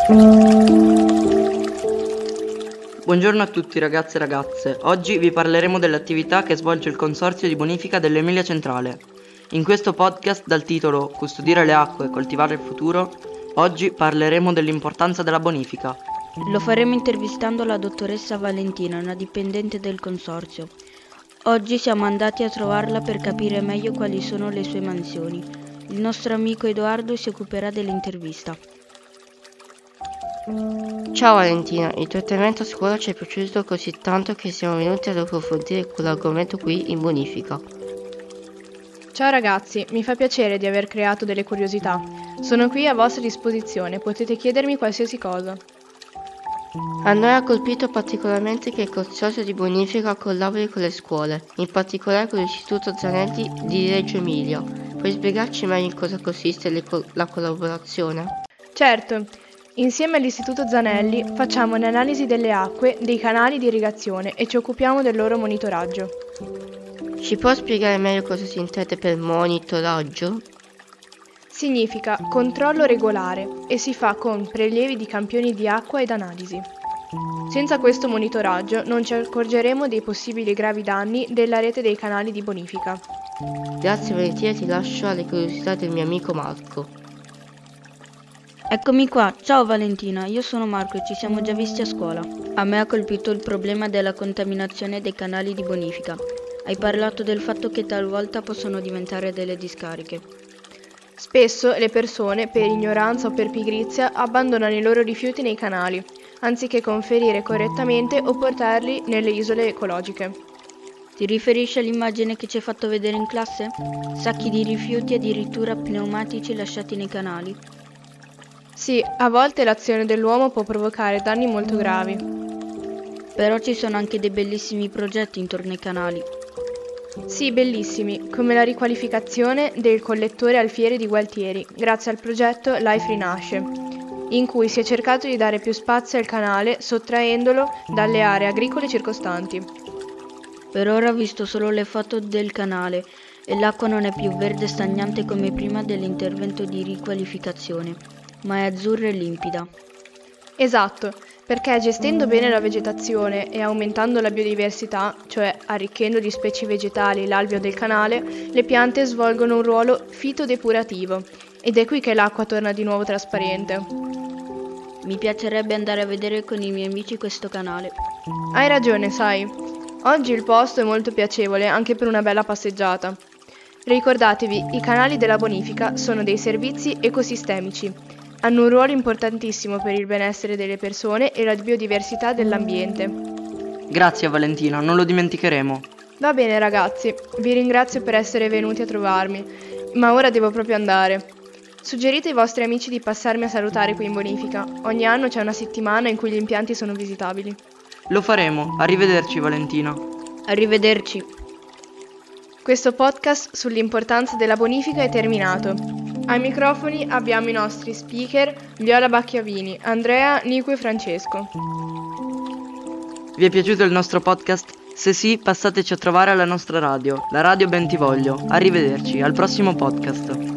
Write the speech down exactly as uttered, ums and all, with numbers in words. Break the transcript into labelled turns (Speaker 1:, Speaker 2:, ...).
Speaker 1: Buongiorno a tutti ragazze e ragazze, oggi vi parleremo delle attività che svolge il Consorzio di Bonifica dell'Emilia Centrale. In questo podcast dal titolo Custodire le acque e coltivare il futuro, oggi parleremo dell'importanza della bonifica.
Speaker 2: Lo faremo intervistando la dottoressa Valentina, una dipendente del Consorzio. Oggi siamo andati a trovarla per capire meglio quali sono le sue mansioni. Il nostro amico Edoardo si occuperà dell'intervista.
Speaker 3: Ciao Valentina, il tuo intervento a scuola ci è piaciuto così tanto che siamo venuti ad approfondire quell'argomento qui in bonifica.
Speaker 4: Ciao ragazzi, mi fa piacere di aver creato delle curiosità. Sono qui a vostra disposizione, potete chiedermi qualsiasi cosa.
Speaker 3: A noi ha colpito particolarmente che il Consorzio di Bonifica collabori con le scuole, in particolare con l'Istituto Zanelli di Reggio Emilia. Puoi spiegarci meglio in cosa consiste le co- la collaborazione?
Speaker 4: Certo, insieme all'Istituto Zanelli facciamo un'analisi delle acque dei canali di irrigazione e ci occupiamo del loro monitoraggio.
Speaker 3: Ci può spiegare meglio cosa si intende per monitoraggio?
Speaker 4: Significa controllo regolare e si fa con prelievi di campioni di acqua ed analisi. Senza questo monitoraggio non ci accorgeremo dei possibili gravi danni della rete dei canali di bonifica.
Speaker 3: Grazie Valentina, ti lascio alle curiosità del mio amico Marco.
Speaker 2: Eccomi qua, ciao Valentina, io sono Marco e ci siamo già visti a scuola. A me ha colpito il problema della contaminazione dei canali di bonifica. Hai parlato del fatto che talvolta possono diventare delle discariche.
Speaker 4: Spesso le persone, per ignoranza o per pigrizia, abbandonano i loro rifiuti nei canali, anziché conferire correttamente o portarli nelle isole ecologiche.
Speaker 2: Ti riferisci all'immagine che ci hai fatto vedere in classe? Sacchi di rifiuti e addirittura pneumatici lasciati nei canali?
Speaker 4: Sì, a volte l'azione dell'uomo può provocare danni molto gravi.
Speaker 2: Però ci sono anche dei bellissimi progetti intorno ai canali.
Speaker 4: Sì, bellissimi, come la riqualificazione del collettore Alfieri di Gualtieri, grazie al progetto Life Rinasce, in cui si è cercato di dare più spazio al canale sottraendolo dalle aree agricole circostanti.
Speaker 2: Per ora ho visto solo le foto del canale e l'acqua non è più verde e stagnante come prima dell'intervento di riqualificazione, ma è azzurra e limpida.
Speaker 4: Esatto, perché gestendo bene la vegetazione e aumentando la biodiversità, cioè arricchendo di specie vegetali l'alveo del canale, le piante svolgono un ruolo fitodepurativo ed è qui che l'acqua torna di nuovo trasparente.
Speaker 2: Mi piacerebbe andare a vedere con i miei amici questo canale.
Speaker 4: Hai ragione, sai. Oggi il posto è molto piacevole anche per una bella passeggiata. Ricordatevi, i canali della bonifica sono dei servizi ecosistemici. Hanno un ruolo importantissimo per il benessere delle persone e la biodiversità dell'ambiente.
Speaker 1: Grazie Valentina, non lo dimenticheremo.
Speaker 4: Va bene ragazzi, vi ringrazio per essere venuti a trovarmi, ma ora devo proprio andare. Suggerite ai vostri amici di passarmi a salutare qui in bonifica. Ogni anno c'è una settimana in cui gli impianti sono visitabili.
Speaker 1: Lo faremo, arrivederci Valentina.
Speaker 2: Arrivederci.
Speaker 4: Questo podcast sull'importanza della bonifica è terminato. Ai microfoni abbiamo i nostri speaker Viola Bacchiavini, Andrea, Nico e Francesco.
Speaker 1: Vi è piaciuto il nostro podcast? Se sì, passateci a trovare alla nostra radio, la Radio Bentivoglio. Arrivederci, al prossimo podcast.